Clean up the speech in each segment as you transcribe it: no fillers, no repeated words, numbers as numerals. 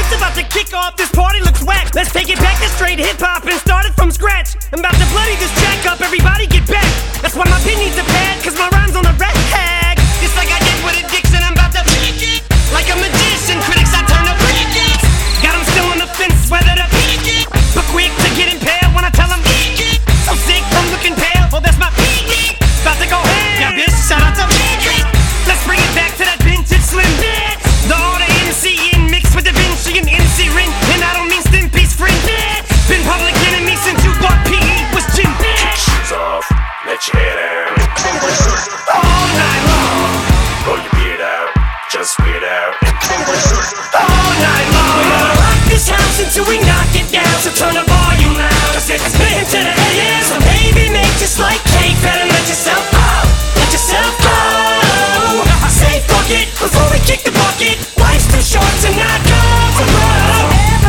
beat's about to kick off, this party looks whack. Let's take it back to straight hip-hop and start it from scratch. I'm about to bloody this track up, everybody get back. That's why my pin needs a pad, cause my rhyme's on the rag. Just like I did with Addiction, I'm about to like a magician, critics I turn up. Got 'em still on the fence, whether to but quick to get impaled when I tell 'em so sick from looking pale, oh that's my about to go ham. Yeah bitch, shout out to let's bring it back to that vintage Slim. The order MC in mixed with Da Vinci and MC Rin. And I don't mean Stimpy's friend. Been public enemy since you thought PE was gym. Kick shoes off, let your hair down. All night long. Pull your beard out, just weird out. All night long. We're gonna rock this house until we knock it down. So turn the volume loud, cause it's been to the AM. So baby make just like cake, better let yourself go. Let yourself go. I say fuck it before we kick the bucket. Life's too short to not go for broke.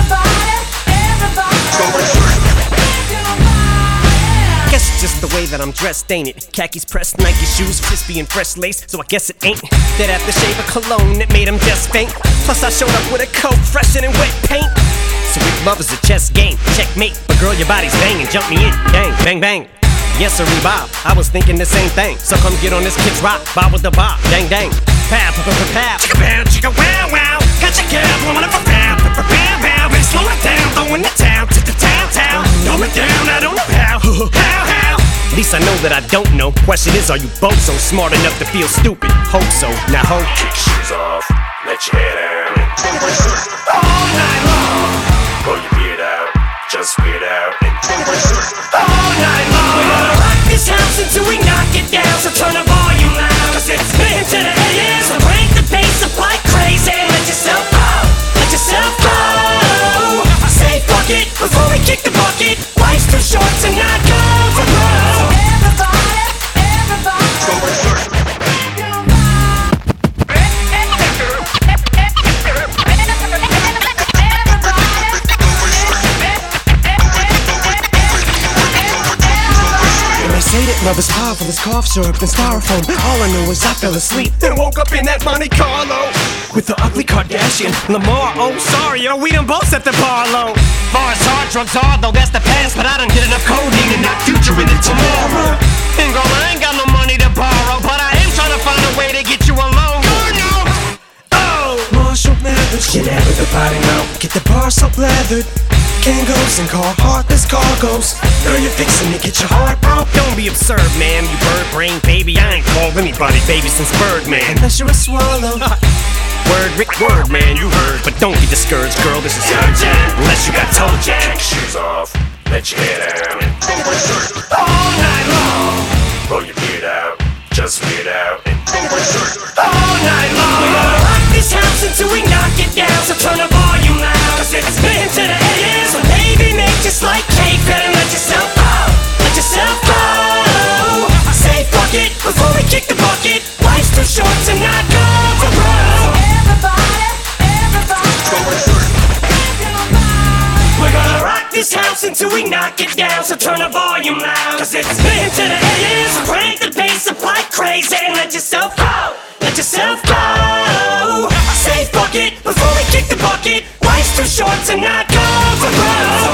Guess it's just the way that I'm dressed, ain't it? Khakis pressed, Nike shoes, crispy and fresh lace. So I guess it ain't that aftershave of cologne that made him just faint. Plus I showed up with a coat fresher than wet paint. So if love is a chess game, checkmate. But girl, your body's banging, jump me in, bang, bang, bang. Yes, sir, Bob. I was thinking the same thing. So come get on this kid's rock, bob with the bob, dang, dang. Pow, pow, pow, pow. Chicka pow, chicka wow, wow. Got your girl blowing up a pow, pow, pow, pow. Better slow it down, throwing the town to the town. Throw it down, I don't know how, how. At least I know that I don't know. Question is, are you both so smart enough to feel stupid? Hope so, now hope. Kick shoes off, let your hair down. All night long. Pull your beard out, just weird out. All night long. We're gonna rock this house until we knock it down. So turn the volume loud, cause it's been to the AM. So crank the bass up like crazy. Let yourself go, let yourself go. I say fuck it before we kick the bucket. Life's too short to not go for broke. Say that love is powerful as cough syrup and styrofoam. All I know is I fell asleep and woke up in that Monte Carlo with the ugly Kardashian Lamar. Oh sorry yo, we done both set the bar low. Far as hard drugs are, though that's the past. But I done did enough codeine and knock future into tomorrow. And girl, I ain't got no money to borrow, but I am trying to find a way to get you alone. Oh, Marshall Mathers, get out of the body now. Get the bar so lathered. Kangos and car heartless cargoes. Girl, you're fixing to get your heart broke. Don't be absurd, man, you bird brain baby. I ain't called anybody baby since Birdman. Unless you're a swallow. Word, Rick, word, man, you heard. But don't get discouraged, girl, this is urgent. Unless you got toe jack. Kick shoes off, let your hair down. All night long. Pull your beard out, just weird out. All night long. We're gonna rock this house until we knock it down. So turn the volume loud, cause it's been to the AM. So baby, make just like cake, better let yourself go. Let yourself go. I say fuck it before we kick the bucket. Life's too short to not go for broke. We're gonna rock this house until we knock it down. So turn the volume loud, cause it's been to the AM. So crank the bass up like crazy and let yourself go. Let yourself go. I say fuck it before we kick the bucket. Life's too short to not go for broke.